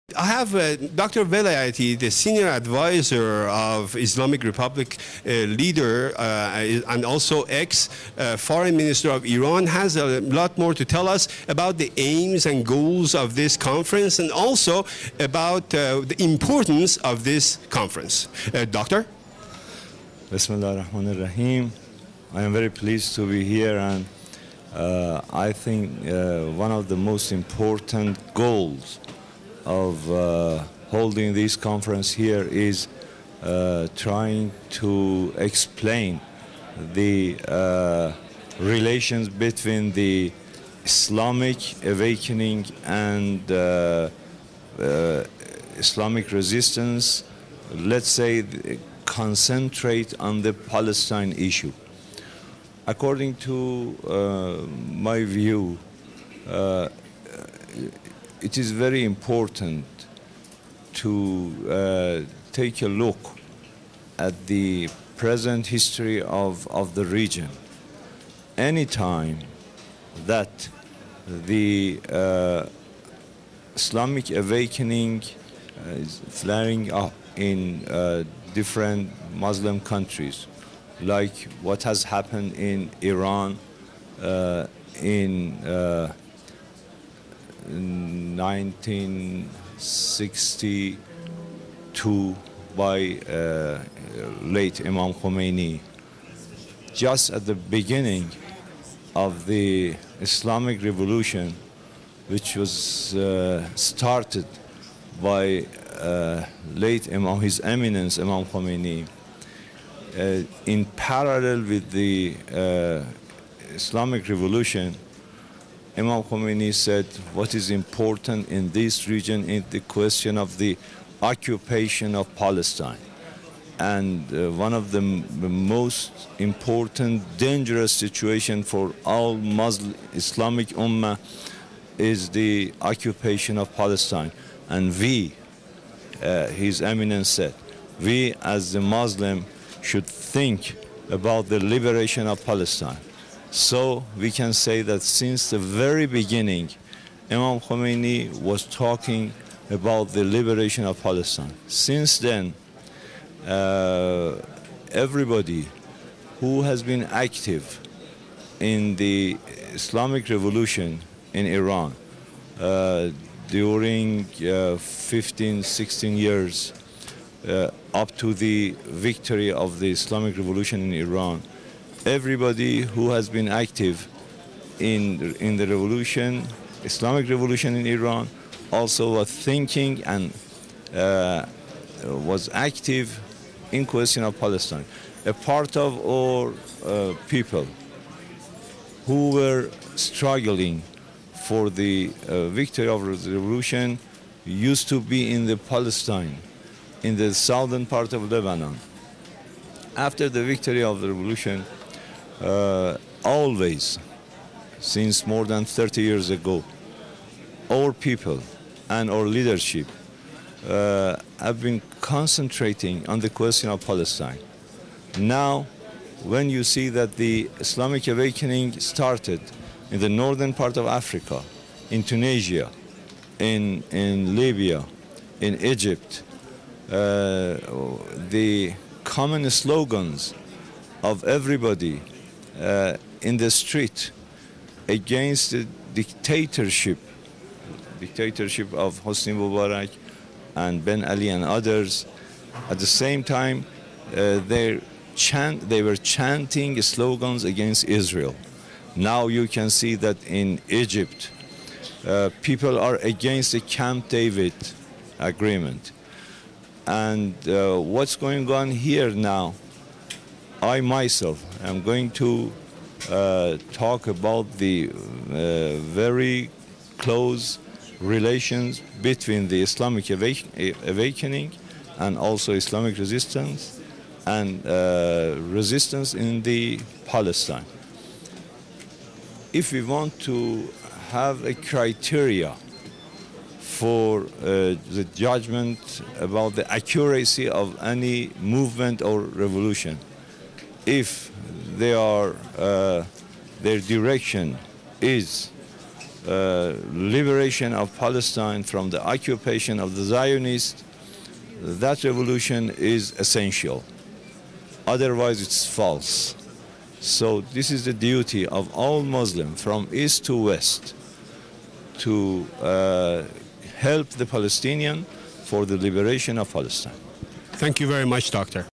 I have Dr. Velayati, the senior advisor of Islamic Republic leader and also ex-foreign minister of Iran, has a lot more to tell us about the aims and goals of this conference and also about the importance of this conference. Doctor? Bismillah ar-Rahman ar-Rahim. I am very pleased to be here, and I think one of the most important goals of holding this conference here is trying to explain the relations between the Islamic awakening and Islamic resistance. Let's say concentrate on the Palestine issue. According to my view, it is very important to take a look at the present history of the region. Anytime that the Islamic awakening is flaring up in different Muslim countries, like what has happened in Iran in 1962 by late Imam Khomeini. Just at the beginning of the Islamic Revolution, which was started by late Imam, His Eminence Imam Khomeini, in parallel with the Islamic Revolution, Imam Khomeini said what is important in this region is the question of the occupation of Palestine. And one of the most important, dangerous situation for all Muslim Islamic Ummah is the occupation of Palestine. And we, His Eminence said, we as the Muslim should think about the liberation of Palestine. So we can say that since the very beginning, Imam Khomeini was talking about the liberation of Palestine. Since then, everybody who has been active in the Islamic Revolution in Iran during 15, 16 years up to the victory of the Islamic Revolution in Iran, everybody who has been active in the revolution, Islamic Revolution in Iran, also was thinking and was active in question of Palestine. A part of our people who were struggling for the victory of the revolution used to be in the Palestine, in the southern part of Lebanon. After the victory of the revolution, always, since more than 30 years ago, our people and our leadership have been concentrating on the question of Palestine. Now, when you see that the Islamic awakening started in the northern part of Africa, in Tunisia, in Libya, in Egypt, the common slogans of everybody in the street against the dictatorship of Hosni Mubarak and Ben Ali and others. At the same time, they were chanting slogans against Israel. Now you can see that in Egypt, people are against the Camp David agreement. And what's going on here now, I myself am going to talk about the very close relations between the Islamic awakening and also Islamic resistance and resistance in the Palestine. If we want to have a criteria for the judgment about the accuracy of any movement or revolution, if they are, their direction is liberation of Palestine from the occupation of the Zionists, that revolution is essential. Otherwise, it's false. So this is the duty of all Muslims from east to west to help the Palestinian for the liberation of Palestine. Thank you very much, Doctor.